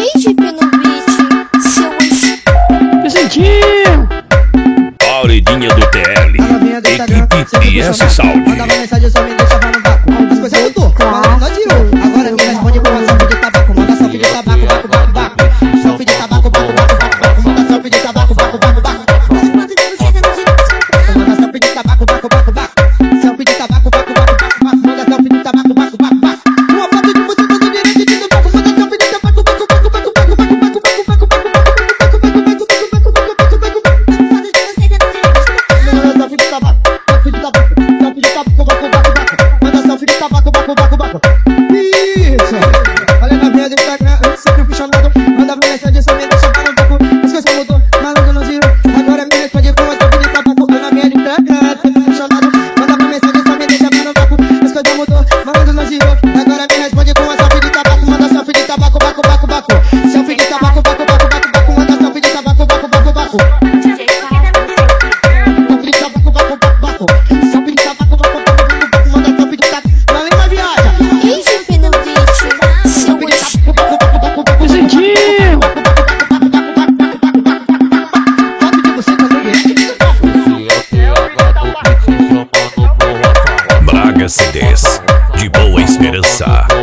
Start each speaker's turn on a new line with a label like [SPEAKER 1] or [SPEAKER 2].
[SPEAKER 1] Príncipe no beat, seu
[SPEAKER 2] Vicentinho!
[SPEAKER 3] Paulinha do TL, equipe PS Saúde.
[SPEAKER 4] Mandava mensagem, só me deixava no vácuo. As coisas mudou, falando nós tirou. Agora me responde com uma selfie de tabaco. Manda selfie de tabaco, baco, baco, baco. Selfie de tabaco, baco, baco, baco, baco. Manda selfie de tabaco, baco, baco, baco. Manda selfie de tabaco, baco, baco, baco. Selfie de tabaco, baco, baco, baco, baco. Manda selfie de tabaco, baco, baco, baco. Uma foto de você todo direito de tabaco. Manda selfie de tabaco, baco, baco, baco, baco, baco, baco, baco, baco, baco, baco. Isso! Olha na minha do Instagram, eu sempre fui chamado. Mandava mensagem, só me deixava no banco. As coisas mudou, maluco não zero. Agora me responde com a selfie de tabaco. Olha na minha do Instagram, sempre fui chamado. Mandava mensagem, só me deixava no banco. As coisas mudou, maluco não zero. Agora me responde com a selfie de tabaco. Manda selfie de tabaco, baco, baco, baco. Selfie de tabaco, baco, baco, baco, baco. Manda selfie de tabaco, baco, baco, baco. Selfie de tabaco, baco, baco, baco. Selfie de tabaco, baco, baco, baco. Manda selfie de tabaco. Não lembra, viaja.
[SPEAKER 1] príncipe no beat, seu
[SPEAKER 2] Vicentinho!
[SPEAKER 3] Braga CDs, de Boa Esperança.